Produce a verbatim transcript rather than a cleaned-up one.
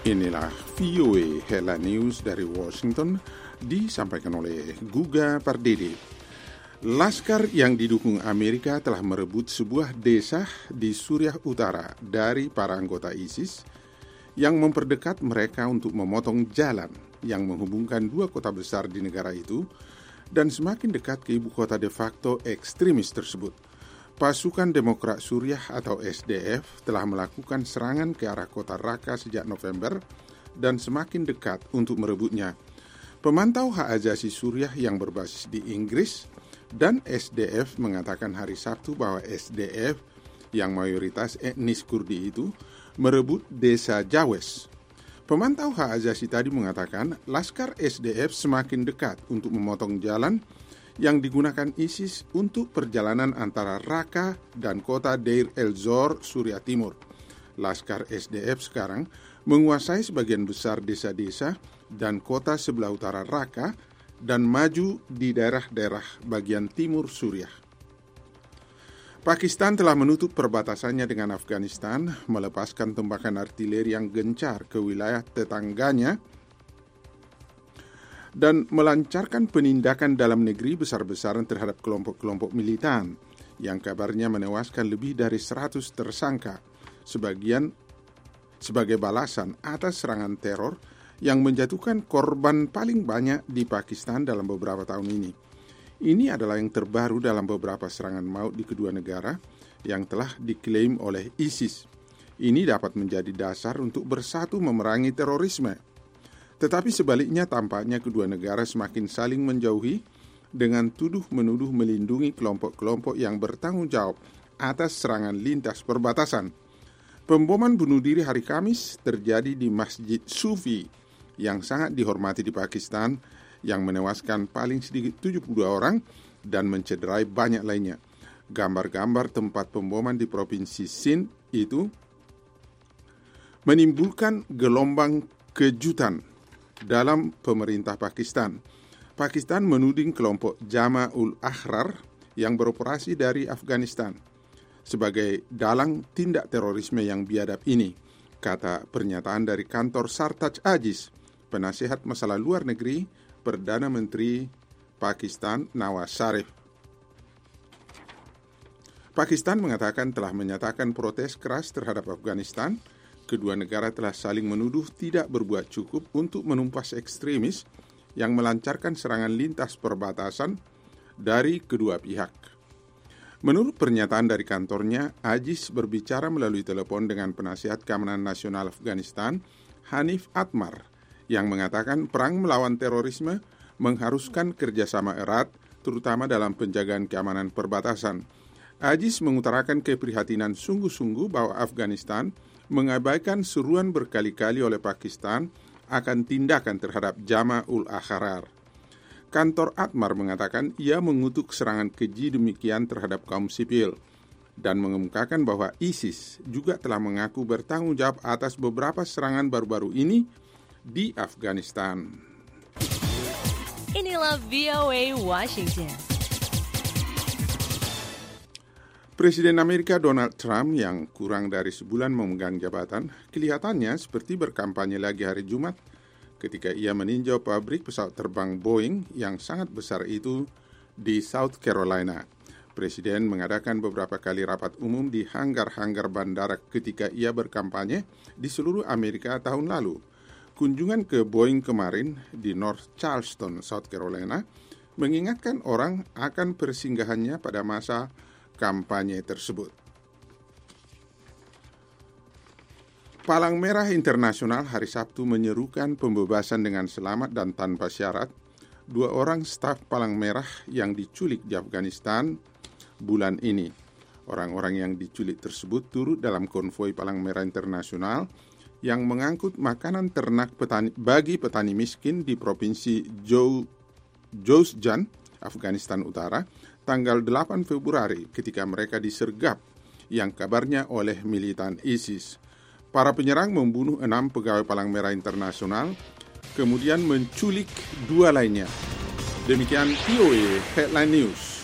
Inilah V O A Headline News dari Washington, disampaikan oleh Guga Pardede. Laskar yang didukung Amerika telah merebut sebuah desa di Suriah Utara dari para anggota ISIS yang memperdekat mereka untuk memotong jalan yang menghubungkan dua kota besar di negara itu dan semakin dekat ke ibu kota de facto ekstremis tersebut. Pasukan Demokrat Suriah atau S D F telah melakukan serangan ke arah kota Raqqa sejak November dan semakin dekat untuk merebutnya. Pemantau hak asasi Suriah yang berbasis di Inggris dan S D F mengatakan hari Sabtu bahwa S D F yang mayoritas etnis Kurdi itu merebut desa Jawes. Pemantau hak asasi tadi mengatakan Laskar S D F semakin dekat untuk memotong jalan yang digunakan ISIS untuk perjalanan antara Raqqa dan kota Deir el-Zor, Suriah Timur. Laskar S D F sekarang menguasai sebagian besar desa-desa dan kota sebelah utara Raqqa dan maju di daerah-daerah bagian timur Suriah. Pakistan telah menutup perbatasannya dengan Afghanistan, melepaskan tembakan artileri yang gencar ke wilayah tetangganya, dan melancarkan penindakan dalam negeri besar-besaran terhadap kelompok-kelompok militan yang kabarnya menewaskan lebih dari seratus tersangka, sebagian sebagai balasan atas serangan teror yang menjatuhkan korban paling banyak di Pakistan dalam beberapa tahun ini. Ini adalah yang terbaru dalam beberapa serangan maut di kedua negara yang telah diklaim oleh ISIS. Ini dapat menjadi dasar untuk bersatu memerangi terorisme. Tetapi sebaliknya tampaknya kedua negara semakin saling menjauhi dengan tuduh-menuduh melindungi kelompok-kelompok yang bertanggung jawab atas serangan lintas perbatasan. Pemboman bunuh diri hari Kamis terjadi di Masjid Sufi yang sangat dihormati di Pakistan yang menewaskan paling sedikit tujuh puluh dua orang dan mencederai banyak lainnya. Gambar-gambar tempat pemboman di Provinsi Sindh itu menimbulkan gelombang kejutan dalam pemerintah Pakistan. Pakistan menuding kelompok Jama-ul Ahrar yang beroperasi dari Afghanistan sebagai dalang tindak terorisme yang biadab ini, kata pernyataan dari kantor Sartaj Aziz, penasihat masalah luar negeri Perdana Menteri Pakistan Nawaz Sharif. Pakistan mengatakan telah menyatakan protes keras terhadap Afghanistan. Kedua negara telah saling menuduh tidak berbuat cukup untuk menumpas ekstremis yang melancarkan serangan lintas perbatasan dari kedua pihak. Menurut pernyataan dari kantornya, Aziz berbicara melalui telepon dengan penasihat keamanan nasional Afghanistan, Hanif Atmar, yang mengatakan perang melawan terorisme mengharuskan kerjasama erat, terutama dalam penjagaan keamanan perbatasan. Aziz mengutarakan keprihatinan sungguh-sungguh bahwa Afghanistan mengabaikan seruan berkali-kali oleh Pakistan akan tindakan terhadap Jama-ul Ahrar. Kantor Atmar mengatakan ia mengutuk serangan keji demikian terhadap kaum sipil dan mengemukakan bahwa ISIS juga telah mengaku bertanggung jawab atas beberapa serangan baru-baru ini di Afghanistan. Inilah V O A Washington. Presiden Amerika Donald Trump yang kurang dari sebulan memegang jabatan, kelihatannya seperti berkampanye lagi hari Jumat ketika ia meninjau pabrik pesawat terbang Boeing yang sangat besar itu di South Carolina. Presiden mengadakan beberapa kali rapat umum di hanggar-hanggar bandara ketika ia berkampanye di seluruh Amerika tahun lalu. Kunjungan ke Boeing kemarin di North Charleston, South Carolina, mengingatkan orang akan persinggahannya pada masa kampanye tersebut. Palang Merah Internasional hari Sabtu menyerukan pembebasan dengan selamat dan tanpa syarat dua orang staf Palang Merah yang diculik di Afghanistan bulan ini. Orang-orang yang diculik tersebut turut dalam konvoi Palang Merah Internasional yang mengangkut makanan ternak petani, bagi petani miskin di Provinsi Jowzjan, Afghanistan Utara, tanggal delapan Februari ketika mereka disergap yang kabarnya oleh militan ISIS. Para penyerang membunuh enam pegawai Palang Merah Internasional, kemudian menculik dua lainnya. Demikian V O A Headline News.